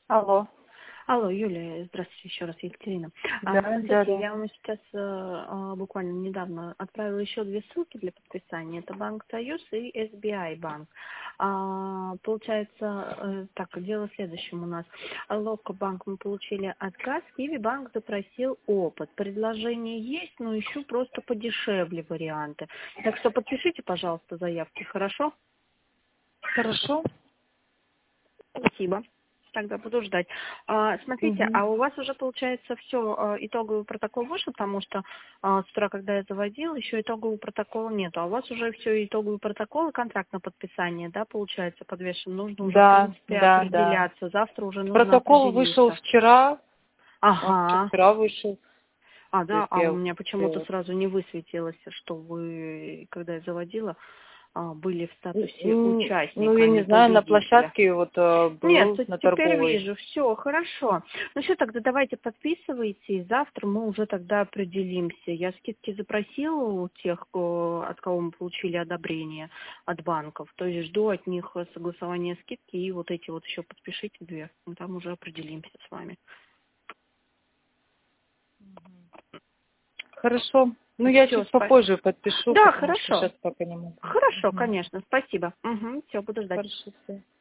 Алло. Алло, Юлия, здравствуйте еще раз, Екатерина. Да, Смотрите, да, да. я вам сейчас буквально недавно отправила еще 2 ссылки для подписания. Это Банк Союз и SBI банк. Получается, так, дело в следующем у нас. Локо банк мы получили отказ, Киви банк запросил опыт. Предложение есть, но ищу просто подешевле варианты. Так что подпишите, пожалуйста, заявки, хорошо? Хорошо. Спасибо. Тогда буду ждать. Смотрите, Угу. а у вас уже получается все, итоговый протокол вышел, потому что с утра, когда я заводила, еще итогового протокола нету. А у вас уже все итоговый протокол и контракт на подписание, да, получается, подвешен. Нужно уже, в Да, принципе, да, да. определяться. Завтра уже нужно Протокол вышел определиться. вчера. Он Ага. вчера вышел. То Да, есть у я меня почему-то сразу не высветилось, что вы, когда я заводила, были в статусе ну, участника, я а не не знаю, на победителя. площадке вот Нет, был на теперь торговой. вижу, все, хорошо. Ну все, тогда давайте подписывайте, и завтра мы уже тогда определимся. Я скидки запросила у тех, от кого мы получили одобрение от банков. То есть жду от них согласования скидки, и вот эти вот еще подпишите 2. Мы там уже определимся с вами. Хорошо. Ну, я Все, чуть попозже подпишу, Да, потому что хорошо. сейчас пока не могу. Хорошо, Мгм. конечно, спасибо. Все, буду ждать. Хорошо, всё.